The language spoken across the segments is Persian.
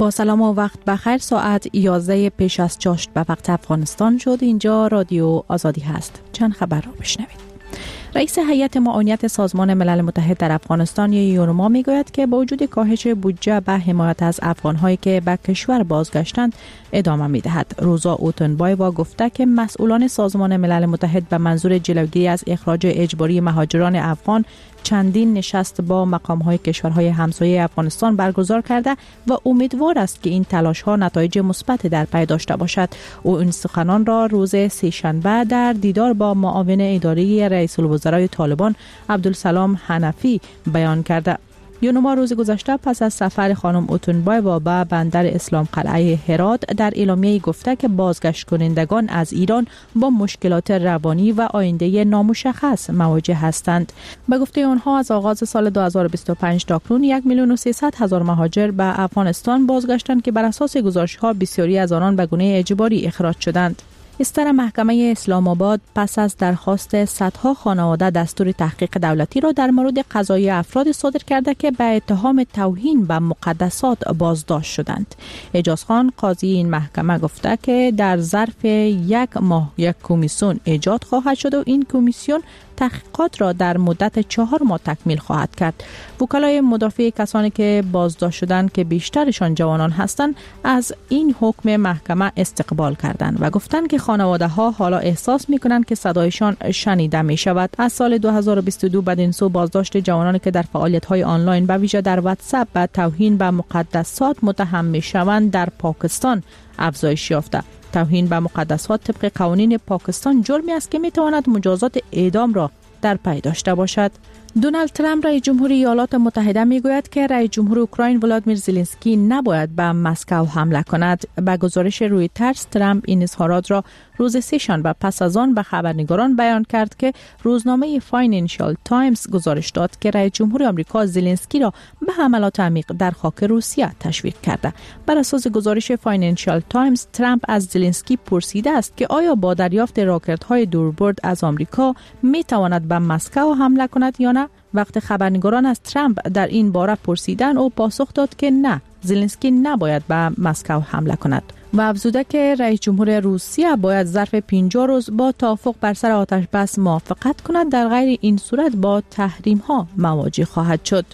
با سلام و وقت بخیر. ساعت 11 پیش از چاشت به وقت افغانستان شد. اینجا رادیو آزادی هست. چند خبر را بشنوید. رئیس هیئت معاونت سازمان ملل متحد در افغانستان یونما میگوید که با وجود کاهش بودجه به حمایت از افغان‌هایی که به کشور بازگشتند ادامه می‌دهد. روزا اوتنبایوا گفته که مسئولان سازمان ملل متحد به منظور جلوگیری از اخراج اجباری مهاجران افغان چندین نشست با مقام‌های کشورهای همسایه افغانستان برگزار کرده و امیدوار است که این تلاش‌ها نتایج مثبت در پی داشته باشد. او این سخنان را روز سه‌شنبه در دیدار با معاون اداری رئیس الوزرای طالبان عبدالسلام حنفی بیان کرده. یونما روز گذشته پس از سفر خانم اوتنبایوا به بندر اسلام قلعه هرات در اعلامیه گفته که بازگشت کنندگان از ایران با مشکلات روانی و آینده نامشخص مواجه هستند. به گفته آنها از آغاز سال 2025 تا اکنون 1,300,000 مهاجر به افغانستان بازگشتند که بر اساس گزارش‌ها بسیاری از آنان به گونه اجباری اخراج شدند. استر محکمه اسلام آباد پس از درخواست صدها خانواده دستور تحقیق دولتی را در مورد قضایی افراد صادر کرده که به اتهام توهین به مقدسات بازداشت شدند. اعجاز خان قاضی این محکمه گفته که در ظرف 1 ماه یک کمیسیون ایجاد خواهد شد و این کمیسیون تحقیقات را در مدت 4 ماه تکمیل خواهد کرد. وکلای مدافع کسانی که بازداشت شدند که بیشترشان جوانان هستند از این حکم محکمه استقبال کردند و گفتند که خانواده ها حالا احساس می کنند که صدایشان شنیده می شود. از سال 2022 بدین سو بازداشت جوانانی که در فعالیت های آنلاین به ویژه در واتساپ به توهین به مقدسات متهم می شوند در پاکستان افزایش یافته. توهین به مقدسات طبق قوانین پاکستان جرمی است که می تواند مجازات اعدام را در پی داشته باشد. دونالد ترامپ رئیس جمهور ایالات متحده میگوید که رئیس جمهور اوکراین ولادیمیر زلنسکی نباید به مسکو حمله کند. با گزارش رویترز ترامپ این اظهارات را روز سه‌شنبه پس از آن به خبرنگاران بیان کرد که روزنامه فاینانشال تایمز گزارش داد که رئیس جمهور آمریکا زلنسکی را به حملات عمیق در خاک روسیه تشویق کرده. بر اساس گزارش فاینانشال تایمز ترامپ از زلنسکی پرسیده است که آیا با دریافت راکت‌های دوربرد از آمریکا میتواند به مسکو حمله کند یا نه. وقتی خبرنگاران از ترامپ در این باره پرسیدن او پاسخ داد که نه، زلنسکی نباید به مسکو حمله کند و افزوده که رئیس جمهور روسیه باید ظرف 50 روز با توافق بر سر آتش بس موافقت کند، در غیر این صورت با تحریم ها مواجه خواهد شد.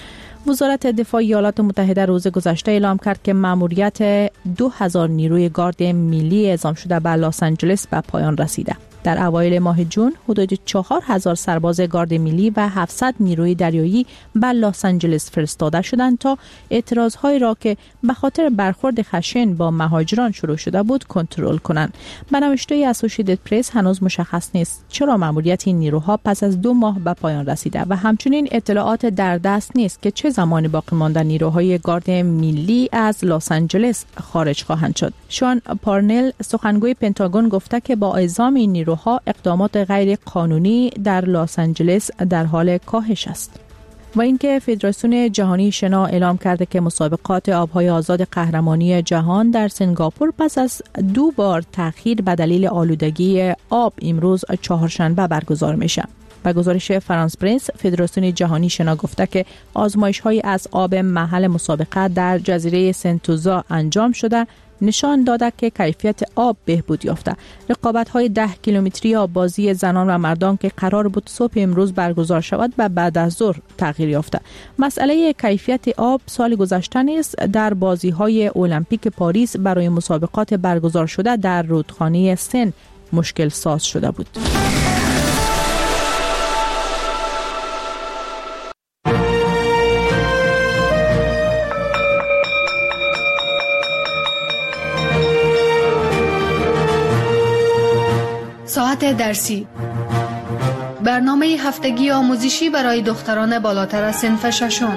وزارت دفاع ایالات متحده روز گذشته اعلام کرد که ماموریت 2000 نیروی گارد ملی اعزام شده به لس آنجلس به پایان رسیده. در اوایل ماه جون حدود 4000 سرباز گارد ملی و 700 نیروی دریایی به لس آنجلس فرستاده شدند تا اعتراضهایی را که به خاطر برخورد خشن با مهاجران شروع شده بود کنترل کنند. به نوشته اسوسییتد پرس هنوز مشخص نیست چرا ماموریت این نیروها پس از 2 ماه به پایان رسیده و همچنین اطلاعات در دست نیست که چه زمانی باقی مانده نیروهای گارد ملی از لس آنجلس خارج خواهند شد. شان پارنل سخنگوی پنتاگون گفته که با اعزام این نیروها اقدامات غیر قانونی در لس آنجلس در حال کاهش است. و اینکه فدراسیون جهانی شنا اعلام کرده که مسابقات آبهای آزاد قهرمانی جهان در سنگاپور پس از 2 بار تأخیر به دلیل آلودگی آب امروز چهارشنبه برگزار میشه. با گزارش فرانس پرنس فدراسیون جهانی شنا گفته که آزمایش‌های از آب محل مسابقه در جزیره سنتوزا انجام شده نشان داده که کیفیت آب بهبود یافته. رقابت‌های 10 کیلومتری آببازی زنان و مردان که قرار بود صبح امروز برگزار شود به بعد از ظهر تغییر یافته. مسئله کیفیت آب سال گذشته نیز در بازی‌های المپیک پاریس برای مسابقات برگزار شده در رودخانه سن مشکل ساز شده بود. ساعت درسی، برنامه هفتگی آموزشی برای دختران بالاتر از صنف ششم.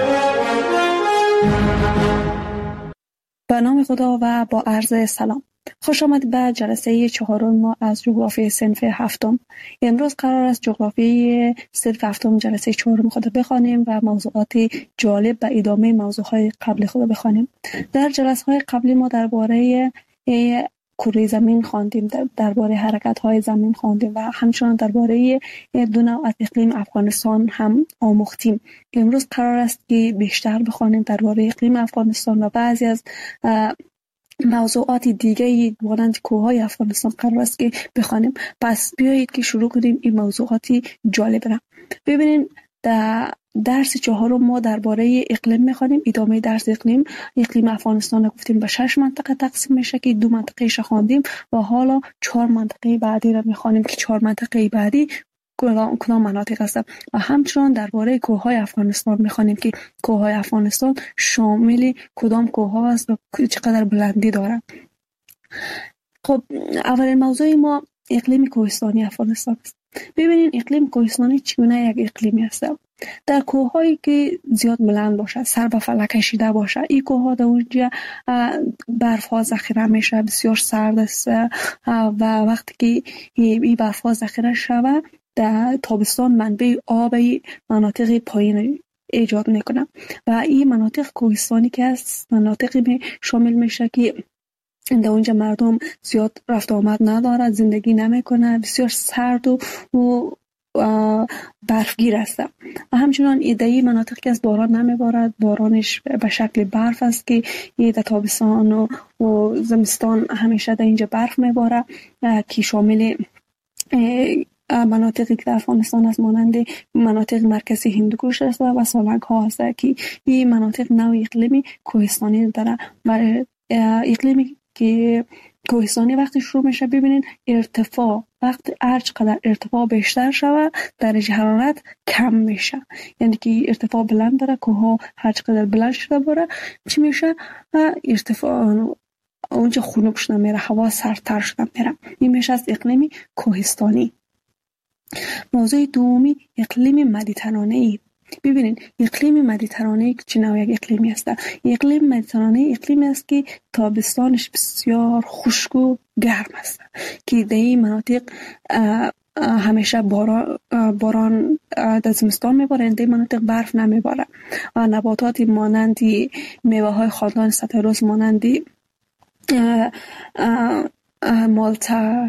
به نام خدا و با عرض سلام. خوش آمد به جلسه 4 ما از جغرافی صنف 7. امروز قرار است جغرافی صنف 7 جلسه 4 خود بخوانیم و موضوعات جالب به ادامه موضوعهای قبل خود بخوانیم. در جلسه‌های قبلی ما درباره کره زمین خواندیم، درباره حرکت‌های زمین خواندیم و همچنان درباره دو نوع از اقلیم افغانستان هم آموختیم. امروز قرار است که بیشتر بخوانیم درباره اقلیم افغانستان و بعضی از موضوعات دیگه مانند کوههای افغانستان قرار است که بخوانیم. پس بیایید که شروع کنیم این موضوعاتی جالب را. ببینید در درس 4 ما درباره اقلیم می‌خوانیم. ادامه درس اقلیم افغانستان گفتیم به 6 منطقه تقسیم میشه که 2 منطقه‌اش خواندیم و حالا 4 منطقه بعدی را می‌خوانیم که 4 منطقه بعدی کدام مناطق هستند و همچنان درباره کوههای افغانستان می‌خوانیم که کوههای افغانستان شامل کدام کوه‌ها است و چقدر بلندی دارند. خب اولین موضوع ما اقلیم کوهستانی افغانستان است. ببینید اقلیم کوهستانی چگونه یک اقلیمی است. در کوه‌هایی که زیاد بلند باشه، سر به فلک کشیده باشه، این کوه‌ها در اونجا برف‌ها ذخیره میشه، بسیار سرد است و وقتی که این برف‌ها ذخیره شود در تابستان منبع آب مناطق پایین ایجاد میکنه و این مناطق کوهستانی که است مناطقی شامل میشه که در اونجا مردم زیاد رفت آمد نداره، زندگی نمیکنه، بسیار سرد و برفگیر است و همچنان ایدهی مناطق که از باران نمیبارد، بارانش به شکل برف است که در تابستان و زمستان همیشه در اینجا برف میباره که شامل مناطقی که در افغانستان است مانند مناطق مرکزی هندوکش است و سالنگ ها است که این مناطق نوع اقلیمی کوهستانی داره و اقلیمی که کوهستانی وقتی شروع میشه ببینید ارتفاع وقتی هر چقدر ارتفاع بیشتر شود درجه حرارت کم میشه، یعنی که ارتفاع بلند داره کوه هر چقدر بلند شده بره چی میشه ارتفاع اونجا خنک شده میره، هوا سردتر شده میره. این میشه از اقلیم کوهستانی. موضوع دومی اقلیم مدیترانه‌ای. ببینید اقلیم مدیترانه‌ای چه نوع یک اقلیمی است؟ اقلیم مدیترانه‌ای اقلیمی است که تابستانش بسیار خشک و گرم است که در این مناطق همیشه باران در زمستان میباره، در مناطق برف نمیباره و نباتات مانند میوه‌های خاندان ستروس مانند مالتا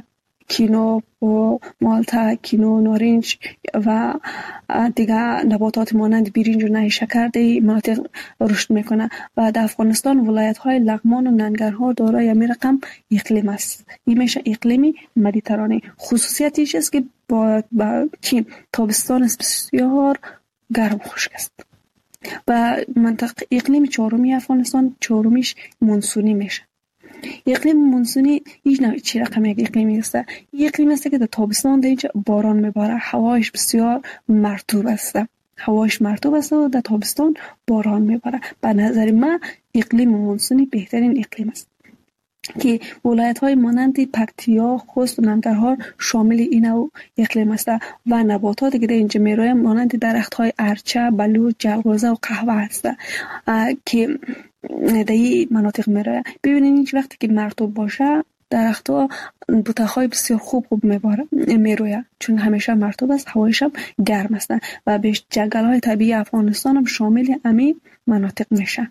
کینو، نارنج و دیگه نباتات مانند برنج و نیشکر در مناطق رشد میکنه و در افغانستان ولایت‌های لغمان و ننگرهار دارای همین رقم اقلیم است. این میشه اقلیم مدیترانه. خصوصیتش است که با تابستان بسیار گرم خشک است و منطقه اقلیم چهارمی افغانستان چهارمیش مونسونی میشه. اقلیم مونسونی هیچ نوع چی رقم یک اقلیمی است. یک اقلیم است که در تابستان در اینجا باران میباره، هوایش بسیار مرطوب است و در تابستان باران میباره. به نظر من اقلیم مونسونی بهترین اقلیم است که ولایت‌های مانند پکتیا، خوست و ننگرهار شامل این نوع اقلیم است و نباتاتی که در اینجا میرویم مانند درخت‌های ارچه، بلوط، جلغوزه و قهوه است که در این مناطق میره. ببینید هیچ وقتی که مرطوب باشه درخت‌ها بوته‌های بسیار خوب میروید چون همیشه مرطوب است، هوایش هم گرم است و بیش جنگل‌های طبیعی افغانستان هم شامل همین مناطق میشه.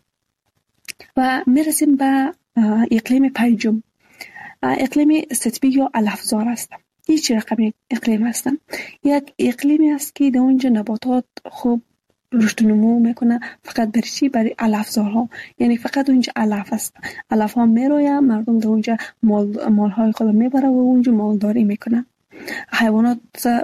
و میرسیم به اقلیم پنجم، اقلیم ستبی یا علفزار است. این چه رقم اقلیم است؟ یک اقلیمی است که در اونجا نباتات خوب رشد و نمو میکنه فقط برای علفزارها، یعنی فقط اونجا علف است، علف ها میروید، مردم در اونجا مالهای خود میبره و اونجا مالداری میکنه. حیوانات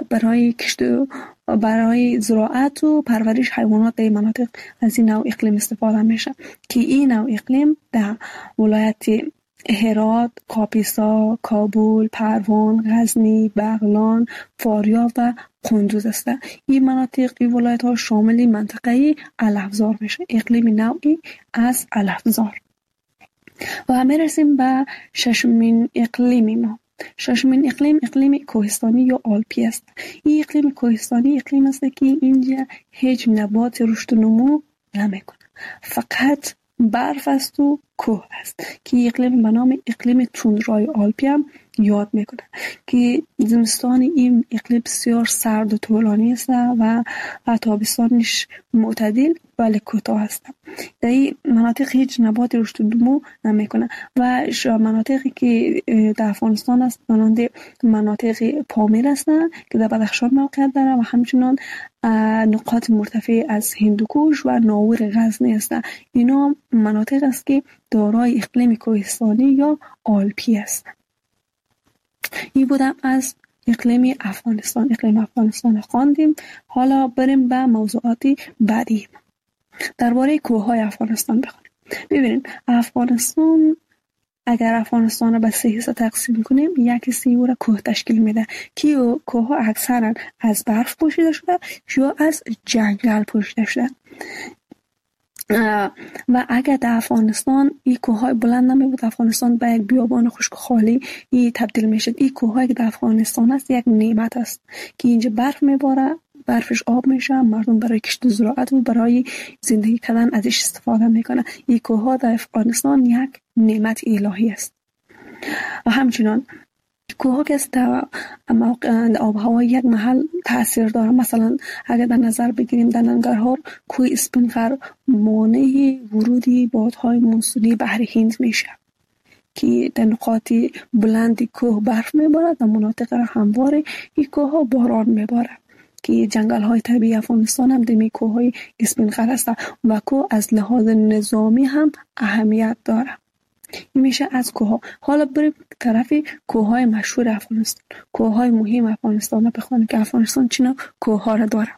برای زراعت و پرورش حیوانات در مناطق از این نوع اقلیم استفاده میشه که این نوع اقلیم در ولایت هرات، کاپیسا، کابل، پروان، غزنی، بغلان، فاریاب و قندوز است. این مناطق این ولایت ها شامل منطقه علفزار میشه، اقلیم نوعی از علفزار. و میرسیم به ششمین اقلیم ما. ششمین اقلیم کوهستانی یا آلپی است. این اقلیم کوهستانی اقلیم است که اینجا هیچ نبات رشد و نمو نمیکنه، فقط برف است و کوه است که اقلیم به نام اقلیم توندرای آلپی هم یاد میکنه که زمستان این اقلیم بسیار سرد و طولانی است و تابستانش معتدل ولی کوتاه هستند. در این مناطق هیچ نبات رشد و نمو نمیکنه و مناطقی که در افغانستان است مانند مناطق پامیر هستند که در بدخشان موقعیت داره و همچنان نقاط مرتفع از هندوکوش و ناور غزنی هستند. اینا مناطق است که دارای اقلیم کوهستانی یا آلپی هستند. این بودم از اقلیم افغانستان خواندیم. حالا بریم به موضوعات بعدی. درباره کوههای افغانستان بخونیم. ببینید افغانستان، اگر افغانستان را به 3 حصه تقسیم کنیم، یک حصه او را کوه تشکیل میده که کوهها اکثرا از برف پوشیده شده یا از جنگل پوشیده شده. و اگر در افغانستان این کوههای بلند نمی بود، افغانستان به یک بیابان خشک خالی تبدیل میشد. این کوههایی که در افغانستان است یک نعمت است که اینجا برف میباره، برفش آب میشه، مردم برای کشت زراعت و برای زندگی کردن ازش استفاده میکنه. این کوهها در افغانستان یک نعمت الهی است. و همچنان کوهها که در آب و هوا یک محل تاثیر داره. مثلا اگر در نظر بگیریم در ننگرهار کوه اسپینغر مانع ورودی بادهای مونسونی بحر هند میشه که در نقاط بلند کوه برف میباره، در مناطق هموار این کوه باران میباره که جنگل های طبیعی افغانستان هم دمی کوه های اسپینغر هست و کوه از لحاظ نظامی هم اهمیت داره. این میشه از کوه. حالا بریم طرف کوه های مشهور افغانستان، کوه های مهم افغانستان رو بخونیم که افغانستان چه نوع کوه ها را داره.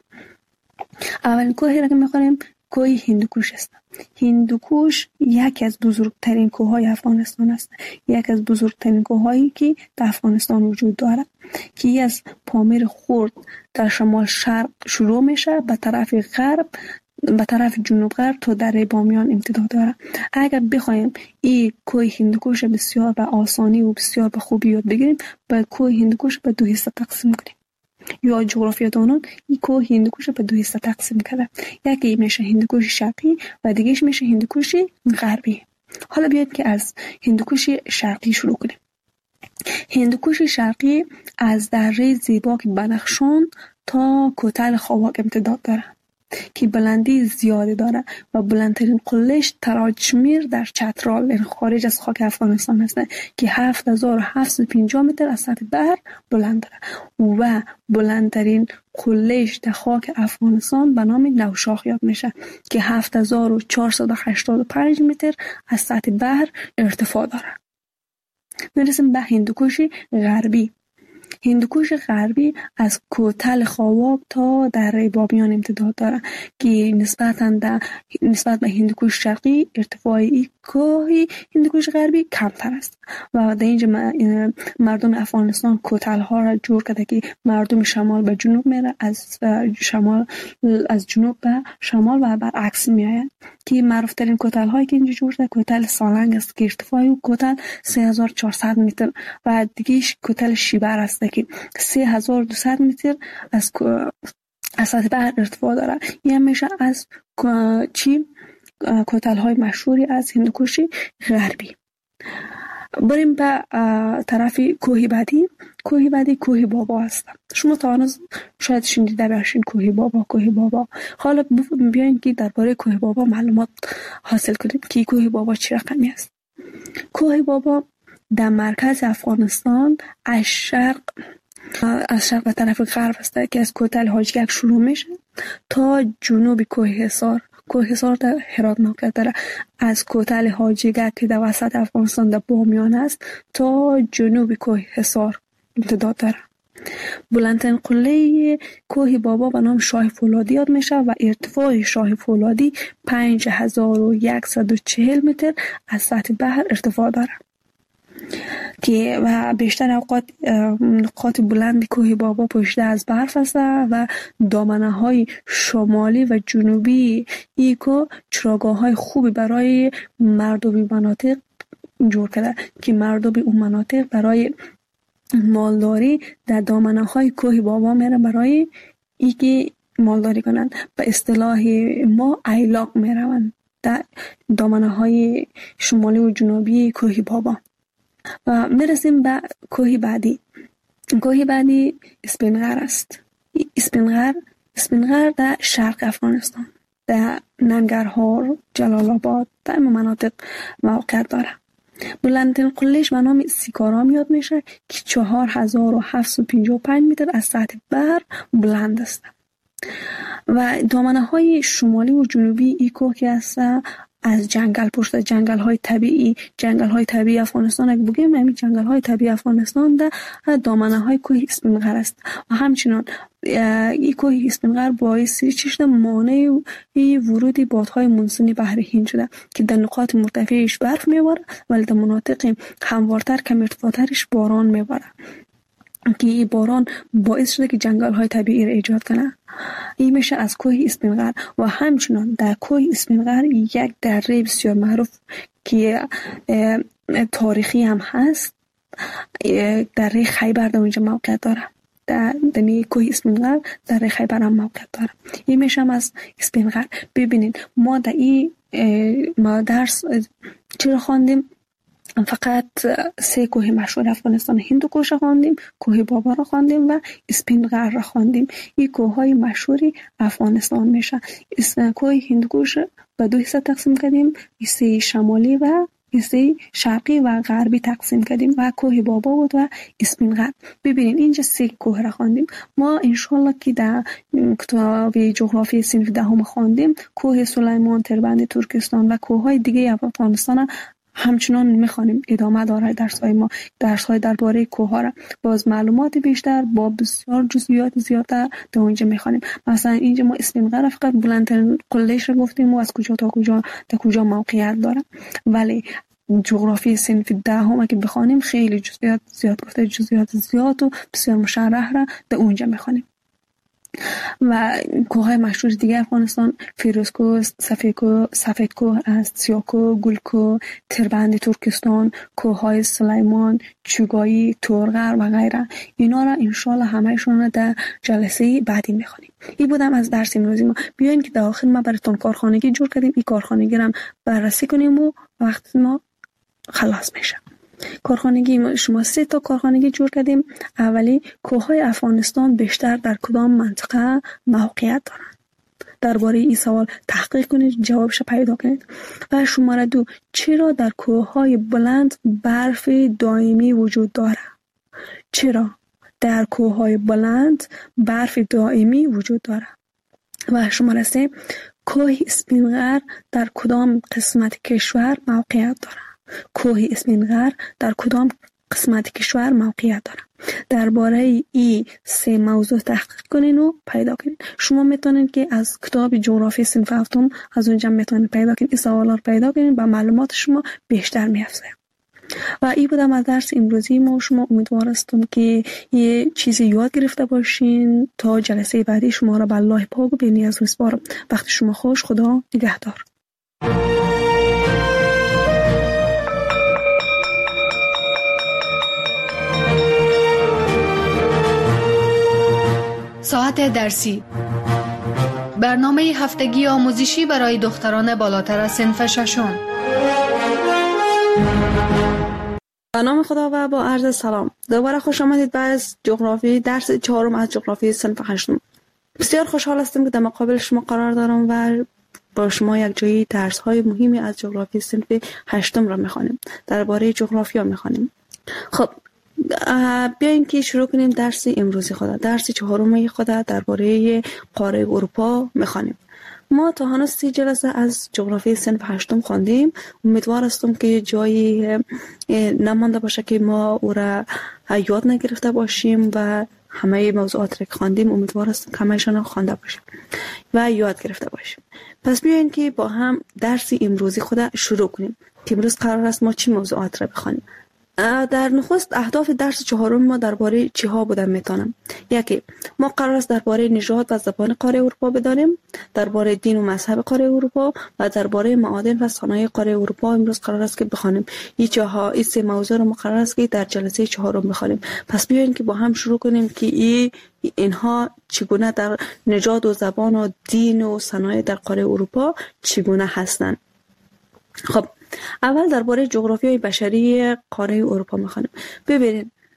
اولین کوهی را که میخونیم کوه هندوکوش است. هندوکوش یکی از بزرگترین کوههای افغانستان است. یکی از بزرگترین کوههایی که در افغانستان وجود دارد که از پامیر خرد در شمال شرق شروع میشه به طرف غرب، به طرف جنوب غرب تا دره بامیان امتداد داره. اگر بخوایم این کوه هندوکوش بسیار به آسانی و بسیار به خوبی یاد بگیریم، باید کوه هندوکوش به 2 حصه تقسیم کنیم. یا جغرافیادانان این کوه هندوکوش به 2 حصه تقسیم کرده. یکی میشه هندوکوش شرقی و دیگهش میشه هندوکوش غربی. حالا بیاید که از هندوکوش شرقی شروع کنیم. هندوکوش شرقی از دره زیباک بدخشان تا کوتل خواک امتداد داره که بلندی زیادی داره و بلندترین قلهش تراجمیر در چترال خارج از خاک افغانستان هست که 7750 متر از سطح بحر بلند داره و بلندترین قلهش در خاک افغانستان به نام نوشاخ یاد میشه که 7485 متر از سطح بحر ارتفاع داره. میرسیم به هندوکوش غربی. هندوکوش غربی از کوتل خواک تا دره بامیان امتداد داره که نسبت به هندوکوش شرقی ارتفاع این کوه هندوکوش غربی کمتر است و در اینجا مردم افغانستان کوتل ها را جور کرده که مردم شمال به جنوب میره، از جنوب به شمال و برعکس میآید که معروف ترین کوتل هایی که اینجا جور شده کوتل سالنگ است که ارتفاع او کوتل 3400 متر و دیگهش کوتل شیبر است که 3200 متر از سطح بحر ارتفاع داره. این میشه از کوتل های مشهوری از هندوکوش غربی. بریم به طرف کوه بعدی. کوه بابا است. شما تا آن شاید شنیده باشین کوه بابا. حالا بیاین که درباره کوه بابا معلومات حاصل کنیم که کوه بابا چه رقمی است. کوه بابا در مرکز افغانستان از شرق به طرف غرب است که از کوتل حاجگک شروع میشه تا جنوب کوه حصار در هرات موقعیت داره. از کوتل حاجگک که در وسط افغانستان در بامیان است تا جنوب کوه حصار امتداد داره. بلندترین قله کوه بابا به نام شاه فولادی یاد میشه و ارتفاع شاه فولادی 5140 متر از سطح بحر ارتفاع داره که و بیشتر اوقات نقاط بلند کوه بابا پوشیده از برف است و دامنه های شمالی و جنوبی ایکو چراگاه های خوبی برای مردم مناطق جور کرده که مردم اون مناطق برای مالداری در دامنه های کوه بابا میره برای اینکه مالداری کنند. به اصطلاح ما ایلاق میروند در دامنه های شمالی و جنوبی کوه بابا. و میرسیم به کوه بعدی. کوه بعدی اسپینغر است. اسپینغر در شرق افغانستان، در ننگرهار، جلال آباد، در این مناطق موقعیت داره. بلندترین قلهش به نام سیکارام یاد میشه که 4755 متر از سطح بحر بلند است. و دامنه های شمالی و جنوبی ای کوه که است از جنگل پشت جنگل های طبیعی افغانستان اگه بگیم همین جنگل های طبیعی افغانستان در دامنه های کوه اسپینغر است و همچنان این کوه اسپینغر باعث چشم مانع ورود بادهای مونسونی بحر هند شده که در نقاط مرتفعش برف میباره ولی در مناطق هموارتر کم ارتفاعترش باران میباره که این باران باعث شده که جنگل های طبیعی را ایجاد کنه. این میشه از کوه اسپینغر. و همچنان در کوه اسپینغر یک دره بسیار معروف که تاریخی هم هست، دره خیبر در اونجا موقعیت داره. در کوه اسپینغر دره خیبر هم موقعیت داره. این میشه از اسپینغر. ببینید ما در این درس چرا خواندیم؟ فقط 3 کوه مشهور افغانستان، هندوکش خواندیم، کوه بابا را خواندیم و اسپینغر را خواندیم. این کوههای مشهوری افغانستان میشه. کوه هندوکش به 2 حصه تقسیم کردیم، حصه شمالی و حصه شرقی و غربی تقسیم کردیم و کوه بابا بود و اسپینغر. ببینید اینجا 3 کوه را خواندیم. ما انشالله که در کتاب جغرافی صنف 10 خواندیم کوه سلیمان، تربند ترکستان و کوههای دیگه افغانستان همچنان میخوانیم. ادامه داره درس های درباره کوه ها را باز معلومات بیشتر با بسیار جزئیات زیادتر در اونجا میخوانیم. مثلا اینجا ما اسپینغر فقط بلندترین قلهش را گفتیم و از کجا تا کجا موقعیت داره، ولی جغرافی صنف 10 که بخوانیم خیلی جزئیات زیاد و بسیار مشرح را در اونجا میخوانیم. و کوههای مشهور دیگه افغانستان فیروزکوه، سفیدکوه است، سیاکوه، گلکوه، تربند ترکستان، کوههای سلیمان، چوگایی، تورغر و غیره. اینا را انشالله همهشون در جلسه بعدی میخوانیم. این بودم از درس امروزی ما. بیاین که در آخر ما براتون کارخانگی جور کردیم. این کارخانگی را بررسی کنیم و وقت ما خلاص میشه. کارخانگی شما 3 تا کارخانگی جور کردیم. اولی کوههای افغانستان بیشتر در کدام منطقه موقعیت دارند؟ درباره این سوال تحقیق کنید، جوابش پیدا کنید. و شماره 2 چرا در کوههای بلند برف دائمی وجود داره؟ چرا در کوههای بلند برف دائمی وجود داره؟ و شماره 3 کوه اسپینغر در کدام قسمت کشور موقعیت داره؟ کوه اسپینغر در کدام قسمت کشور موقعیت داره؟ درباره این 3 موضوع تحقیق کنین و پیدا کنین. شما میتونید که از کتاب جغرافی صنف 7 از اونجا میتونید پیدا کنین. این سوالا رو پیدا کنین و معلومات شما بیشتر میافزه. و این بودم از درس امروزی ما. شما امیدوارستم که یه چیزی یاد گرفته باشین. تا جلسه بعدی شما را به الله پاک و بی‌نیاز میسپارم. وقت شما خوش. خدا نگهدار. ساعت درسی، برنامه هفتگی آموزشی برای دختران بالاتر از صنف 6. به نام خدا و با عرض سلام. دوباره خوش آمدید به از جغرافی درس 4 از جغرافی صنف 8. بسیار خوشحال هستم که در مقابل شما قرار دارم و با شما یک جایی درس های مهمی از جغرافی صنف 8 را میخوانیم. درباره جغرافیا میخوانیم. خب بیاین که شروع کنیم درس امروزی خود. درس 4 خود درباره قاره اروپا میخوانیم. ما تا هنوز 30 جلسه از جغرافی صنف 8 خواندیم. امیدوار هستم که جایی نمانده باشه که ما او را یاد نگرفته باشیم و همه موضوعات را که خواندیم امیدوار هستم که همه‌شان خوانده باشیم و یاد گرفته باشیم. پس بیاین که با هم درس امروزی خود شروع کنیم که امروز قرار است ما چی موضوعات را بخوانیم. در نخست اهداف درس 4 ما درباره چی ها بودن میتونم. یکی، ما قرار است درباره نژاد و زبان قاره اروپا بدانیم، درباره دین و مذهب قاره اروپا و درباره معادن و صنایع قاره اروپا امروز قرار است که بخوانیم. این 3 موضوع رو ما قرار است که در جلسه 4 بخوانیم. پس بیاین که با هم شروع کنیم که اینها چگونه در نژاد و زبان و دین و صنایع در قاره اروپا چگونه هستند. خب اول درباره جغرافیای بشری قاره اروپا میخوانیم. ببینید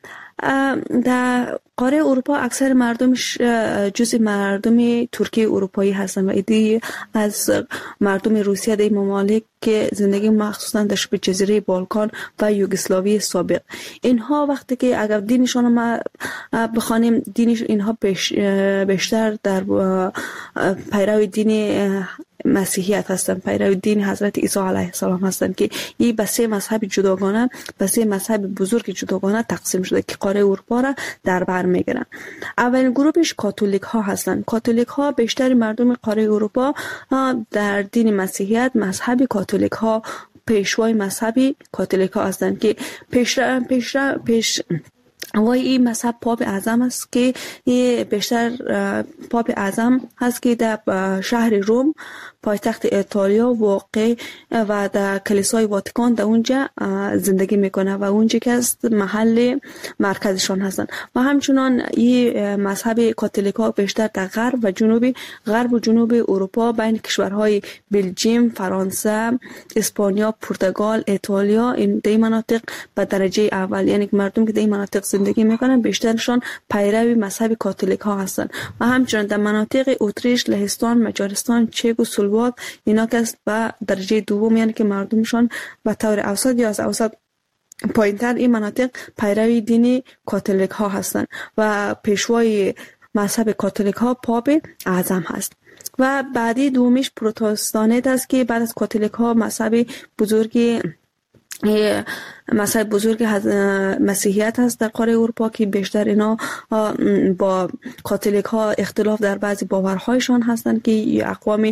در قاره اروپا اکثر مردمش جزء مردم ترکیه اروپایی هستند و ایده از مردم روسیه در ممالک که زندگی مخصوصا در شبه جزیره بالکان و یوگسلاوی سابق. اینها وقتی که اگر دینشان ما بخوانیم، دینش اینها بیشتر در پیرو دین مسیحیت هستند، پیرو دین حضرت عیسی علیه السلام هستند که این به سه مذهب جداگانه، به سه مذهب بزرگ جداگانه تقسیم شده که قاره اروپا را در بر میگیرند. اولین گروهش کاتولیک ها هستند. کاتولیک ها بیشتر مردم قاره اروپا در دین مسیحیت، مذهب کاتولیک ها پیشوای مذهبی کاتولیک ها هستند که پیش این مذهب پاپ اعظم است که بیشتر پاپ اعظم هست که در شهر روم پایتخت ایتالیا واقع و در کلیسای واتیکان در اونجا زندگی میکنه و اونجا که است محل مرکزشان هستند. و همچنان این مذهب کاتولیکا بیشتر در غرب و جنوب اروپا بین کشورهای بلژیم، فرانسه، اسپانیا، پرتغال، ایتالیا، این در مناطق به درجه اول، یعنی مردم که در این مناطق زندگی میکنن بیشترشان پیرو مذهب کاتولیک ها هستند. و همچنان در مناطق اتریش، لهستان، مجارستان، چک و سلواک اینا که است به درجه دوم، یعنی که مردمشان به طور اوسط یا از اوسط پایینتر این مناطق پیرو دین کاتولیک ها هستند و پیشوای مذهب کاتولیک ها پاپ اعظم هست. و بعدی دومیش پروتستانت است که بعد از کاتولیک ها مذهب بزرگ مسیحیت هست در قاره اروپا که بیشتر اینا با کاتولیک ها اختلاف در بعضی باورهایشان هستند که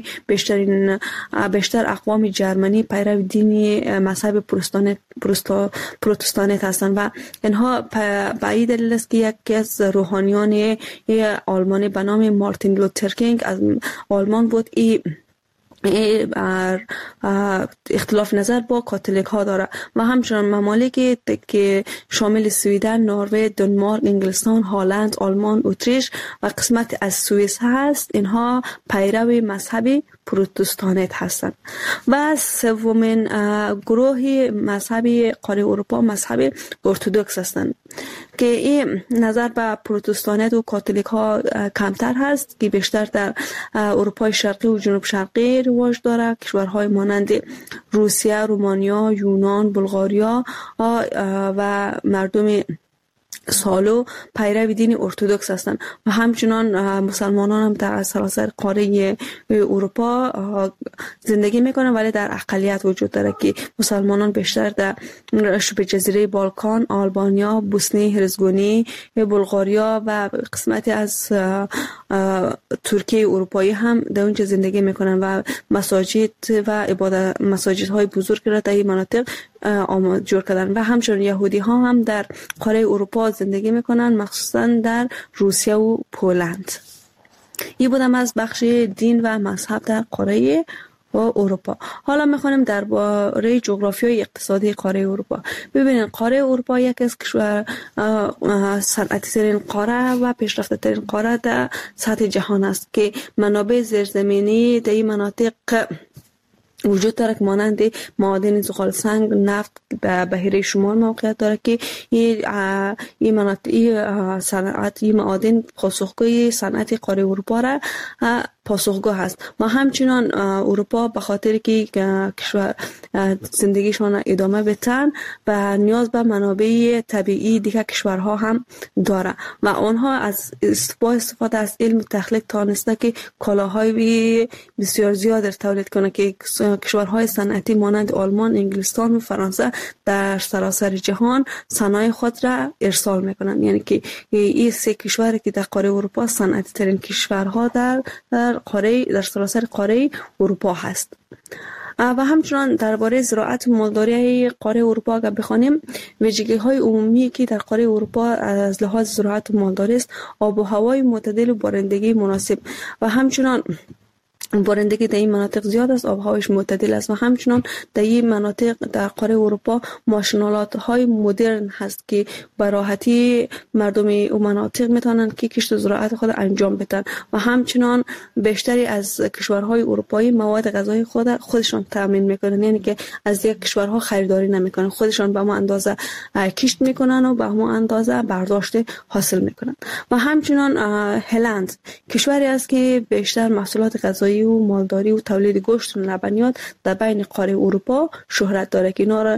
بیشتر اقوام جرمنی پیرو دین مذهب پروتستانت هستند و اینها به این دلیل است که یکی از روحانیان آلمانی به نام مارتین لوتر کینگ از آلمان بود اختلاف نظر با کاتولیک ها داره و همچنان ممالکی که شامل سویدن، نروژ، دانمارک، انگلستان، هلند، آلمان، اتریش و قسمت از سوئیس هست، اینها پیرو مذهب پروتستانت هستند. و سومین گروه مذهبی قاره اروپا مذهب ارتدوکس هستند که این نظر به پروتستانت و کاتولیک ها کمتر هست که بیشتر در اروپای شرقی و جنوب شرقی رواج داره. کشورهای مانند روسیه، رومانیا، یونان، بلغاریا و مردم سالو پیرو دین ارتدوکس هستند و همچنان مسلمانان هم در سراسر قاره اروپا زندگی میکنن، ولی در اقلیت وجود داره که مسلمانان بیشتر در شبه جزیره بالکان، آلبانیا، بوسنی هرزگونی، بلغاریا و قسمتی از ترکیه اروپایی هم در اونجا زندگی میکنن و مساجد و مساجدهای بزرگ را در این مناطق جور کردن. و همچنین یهودی ها هم در قاره اروپا زندگی میکنن، مخصوصا در روسیه و پولند. این بودم از بخش دین و مذهب در قاره و اروپا. حالا میخوانیم درباره جغرافیای اقتصادی قاره اروپا. ببینید قاره اروپا یکی از صنعتی ترین قاره و پیشرفته ترین قاره در سطح جهان است که منابع زیرزمینی در این مناطق وجود داره که مانند معادن زغال سنگ، نفت به بحیره شمال موقعیت داره که این مناطق صنعت این معادن پاسخگوی صنعت قاره اروپا را پاسخگو هست. و همچنان اروپا به خاطر که کشور زندگیشان ادامه بدن و نیاز به منابع طبیعی دیگر کشورها هم داره و آنها از استفاده از علم تخلیق توانسته که کالاهای بسیار زیاد تولید کنه که کشورهای صنعتی مانند آلمان، انگلستان و فرانسه در سراسر جهان صنایع خود را ارسال میکنند. یعنی که این سه کشوری که در قاره اروپا صنعتی ترین کشورها در سراسر قاره اروپا هست. و همچنان درباره زراعت و مالداری قاره اروپا اگر بخوانیم، ویژگی‌های عمومی که در قاره اروپا از لحاظ زراعت و مالداری است آب و هوای معتدل و بارندگی مناسب و همچنان بارندگی در این مناطق زیاد است، آب و هوایش معتدل است و همچنان در این مناطق در قاره اروپا ماشین‌آلات های مدرن هست که به راحتی مردم اون مناطق میتونن که کشت و زراعت خود انجام بدن و همچنان بیشتری از کشورهای اروپایی مواد غذایی خودشان تامین میکنن، یعنی که از یک کشورها خریداری نمیکنن، خودشان به ما اندازه کشت میکنن و به ما اندازه برداشت حاصل میکنن. و همچنان هلند کشوری است که بیشتر محصولات غذایی و مالداری و تولید گوشت و لبنیات در بین قاره اروپا شهرت داره که اینا را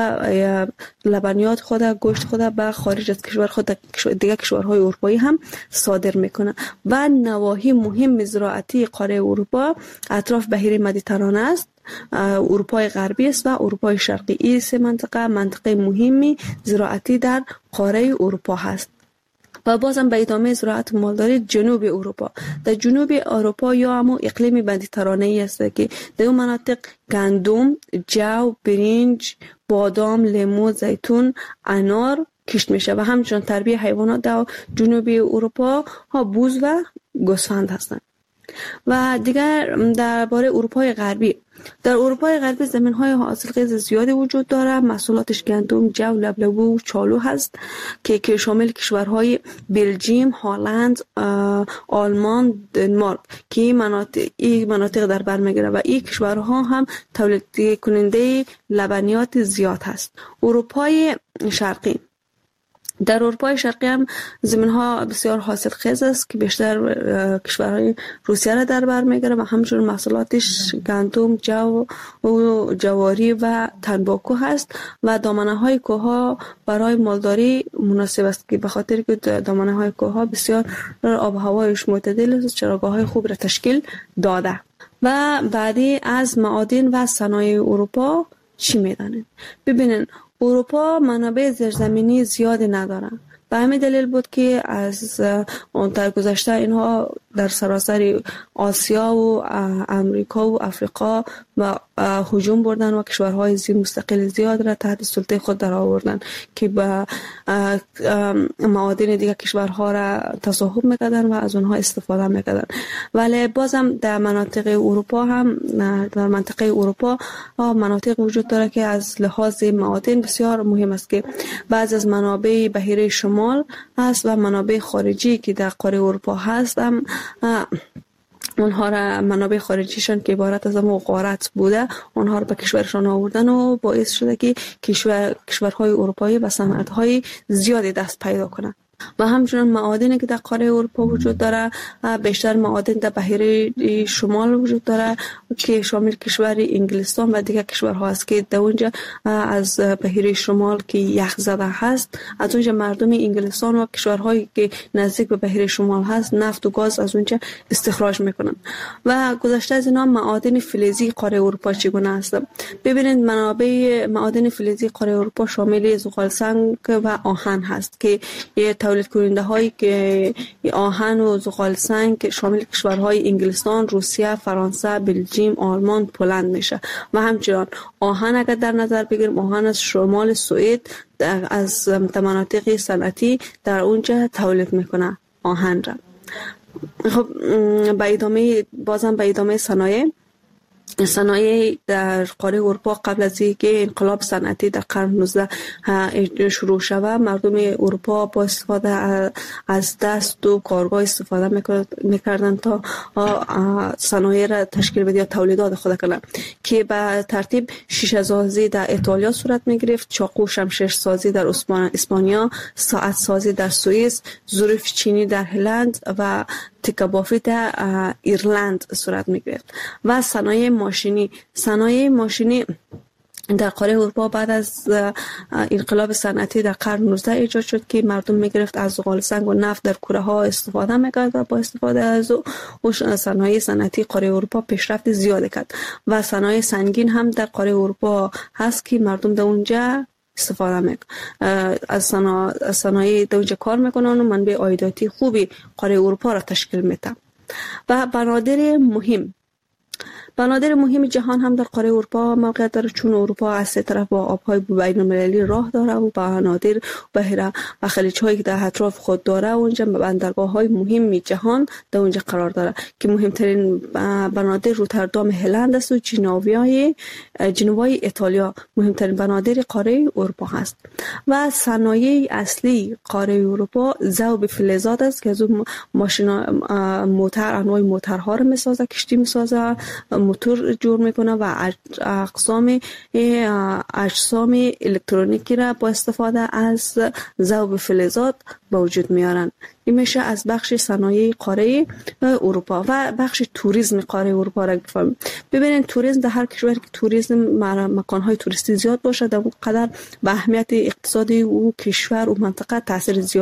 لبنیات خود، گوشت خود به خارج از کشور خود دیگه کشورهای اروپایی هم صادر میکنه. و نواحی مهم زراعتی قاره اروپا اطراف بحیره مدیترانه است، اروپای غربی است و اروپای شرقی. این سه منطقه مهمی زراعتی در قاره اروپا هست. و بازم به ادامه زراعت مالداری جنوب اروپا، در جنوب اروپا یا همون اقلیم مدیترانه‌ای است که در اون مناطق گندم، جو، برنج، بادام، لیمو، زیتون، انار کشت میشه و همچنین تربیه حیوانات در جنوب اروپا ها بوز و گوسفند هستند. و دیگر درباره اروپای غربی، در اروپای غربی زمین‌های حاصلخیز زیادی وجود دارد. محصولاتش گندم، جو، لبلبو و چالو هست که شامل کشورهای بلژیم، هلند، آلمان، دنمارک که این مناطق در بر میگیره و این کشورها هم تولید کننده لبنیات زیاد هست. اروپای شرقی، در اروپای شرقی هم زمین‌ها بسیار حاصلخیز است که بیشتر کشورهای روسیه را در بر میگیره و همچنین محصولاتش گندم، جو و جواری و تنباکو هست و دامنه‌های کوه‌ها برای مالداری مناسب است که به خاطر که دامنه‌های کوه‌ها بسیار آب و هوایش معتدل است، چراگاه‌های خوب را تشکیل داده. و بعدی از معادن و صنایع اروپا چی میدانید؟ ببینین اروپا منابع زیرزمینی زیادی نداره. به همین دلیل بود که از در گذشته اینها در سراسر آسیا و امریکا و افریقا و هجوم بردن و کشورهای مستقل زیاد را تحت سلطه خود در آوردن که با معادن دیگر کشورها را تصاحب میکردن و از اونها استفاده میکردن. ولی بازم در مناطق اروپا هم در منطقه اروپا مناطق وجود داره که از لحاظ معادن بسیار مهم است که بعض از منابع بحیره شمال هست و منابع خارجی که در قاره اروپا هست هم اونها را منابع خارجیشان که عبارت از غارت بوده اونها را به کشورشان آوردن و باعث شده که کشورهای اروپایی به صنعت‌های زیادی دست پیدا کنند. و همچنین معادنی که در قاره اروپا وجود داره بیشتر معادن در بحیره شمال وجود داره که شامل کشور انگلستان و دیگر کشورها است که در اونجا از بحیره شمال که یخ زده هست از اونجا مردم انگلستان و کشورهایی که نزدیک به بحیره شمال هست نفت و گاز از اونجا استخراج میکنن. و گذشته از اینا معادن فلزی قاره اروپا چگونه است؟ ببینید منابع معادن فلزی قاره اروپا شامل زغال سنگ و آهن هست که تولید کننده هایی که آهن و زغال سنگ شامل کشورهای انگلستان، روسیه، فرانسه، بلژیم، آلمان، پولند میشه. و همچنین آهن اگر در نظر بگیریم آهن از شمال سوئد از مناطق صنعتی در اونجا تولید میکنه آهن را. خب به ادامه صنایع در قاره اروپا قبل از اینکه انقلاب صنعتی در قرن 19 شروع شود مردم اروپا با استفاده از دست و کارگاه استفاده میکردن تا صنایع را تشکیل بده یا تولیدات خود کنند که به ترتیب شیشه سازی در ایتالیا صورت میگرفت، چاقو شمشیر سازی در اسپانیا، ساعت سازی در سوئیس، ظروف چینی در هلند و تکه بافی در ایرلند صورت میگرفت. و صنایع ماشینی در قاره اروپا بعد از انقلاب صنعتی در قرن 19 ایجاد شد که مردم میگرفت از زغال سنگ و نفت در کوره ها استفاده میکرد و با استفاده از صنایع صنعتی قاره اروپا پیشرفت زیاد کرد. و صنایع سنگین هم در قاره اروپا هست که مردم در اونجا استفاده میکنن از صنایع در اونجا کار میکنن و منبع عایداتی خوبی قاره اروپا را تشکیل میده. و بنادر مهم بنادر مهم جهان هم در قاره اروپا موقعیت داره، چون اروپا از سه طرف با آبهای بین‌المللی راه داره و بنادر بحیره و خلیج‌هایی که در اطراف خود داره اونجا بندرگاه‌های مهم جهان در اونجا قرار داره که مهمترین بنادر روتردام هلند است و جنوای ایتالیا مهمترین بنادر قاره اروپا هست. و صنایع اصلی قاره اروپا ذوب فلزات است که از اون موتور انواع موتورها رو میسازه، کشتی میسازه، موتور جور میکنه و اجسام الکترونیکی را با استفاده از ذوب فلزات به وجود میارن. این میشه از بخش صنایع قاره اروپا. و بخش توریسم قاره اروپا را بفهمیم. ببینید توریسم در هر کشوری که توریسم مکانهای توریستی زیاد باشه در اون قدر به اهمیت اقتصادی او کشور و منطقه تاثیر زیاد